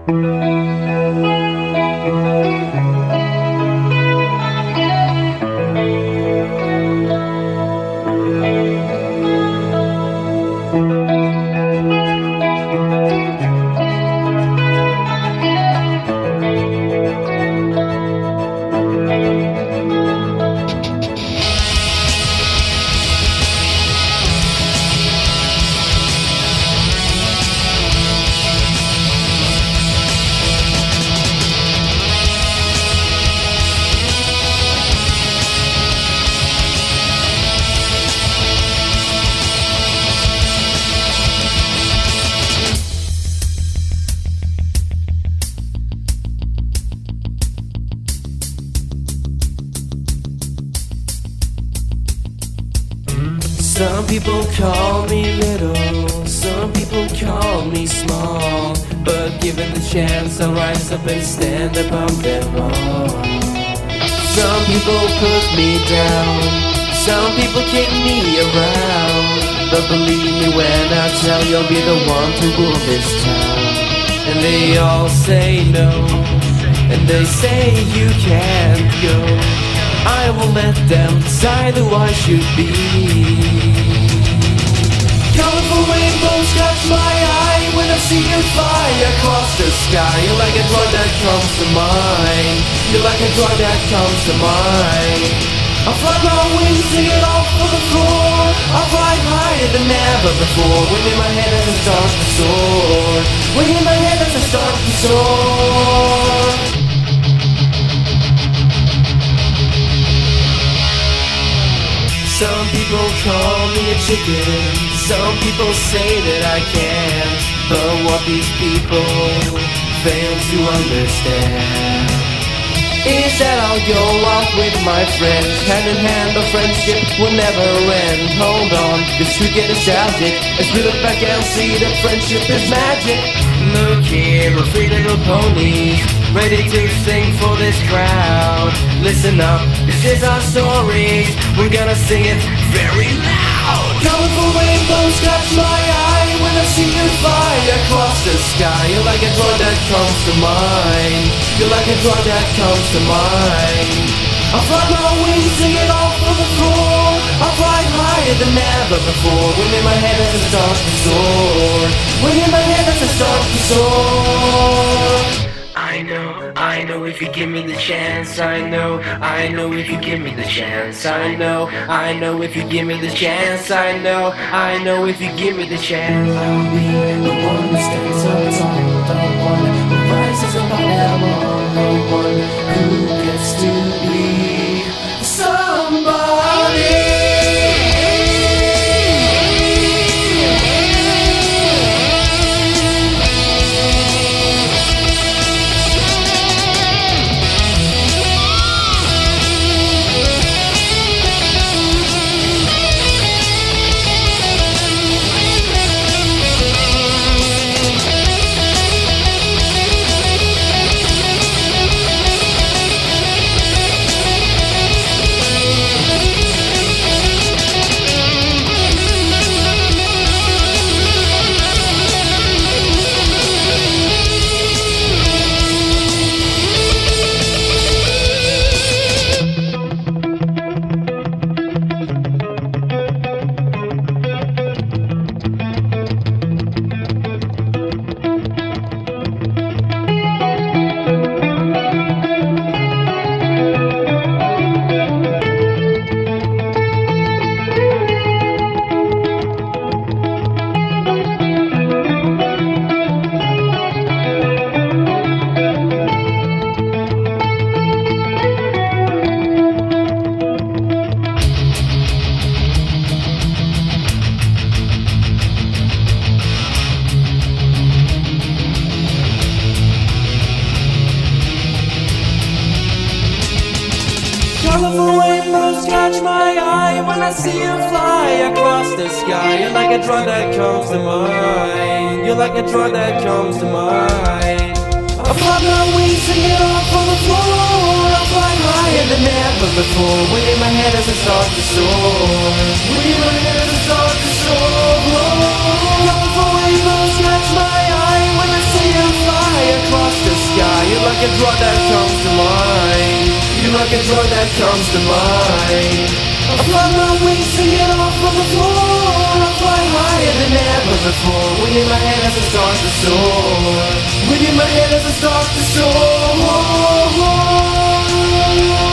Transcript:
Some people call me little, some people call me small, but given the chance I'll rise up and stand above them all. Some people put me down, some people kick me around, but believe me when I tell you I'll be the one to rule this town. And they all say no, and they say you can't go. I will let them decide who I should be. Colorful rainbows catch my eye when I see you fly across the sky. You're like a drug that comes to mind. You're like a drug that comes to mind. I'll fly my wings to get off of the floor. I'll fly higher than ever before. Wind in my head as I start to soar. Wind in my head as I start to soar. Some people call me a chicken, some people say that I can't, but what these people fail to understand is that I'll go off with my friends, hand in hand, the friendship will never end. Hold on, this could get nostalgic as we look back and see that friendship is magic. Look here, we're three little ponies, ready to sing for this crowd. Listen up, this is our story, we're gonna sing it very loud. Colorful rainbows catch my eye when I see you fly across the sky. You're like a drug that comes to mind. You're like a drug that comes to mind. I'll fly my wings to get off of the floor. I'll fly higher than ever before. Wind in my head as I start to soar. Wind in my head as I start to soar. I know if you give me the chance. I know if you give me the chance. I know if you give me the chance. I know if you give me the chance. I'll be the one that stands up tall, the one who rises above them all, the one who gets to be somebody. Colorful rainbows catch my eye when I see you fly across the sky. You're like a drug that comes to mind. You're like a drug that comes to mind. I fly my wings to get off on the floor. I fly higher than ever before. Wind in my head as I start to soar. Wind in my head as I start to soar. Colorful rainbows catch my eye when I see you fly across drug that comes to mind. You're like a drug that comes to mind. I fly my wings to get off of the floor. I fly higher than ever before. Within my head as it starts to soar. Within my head as it starts to soar.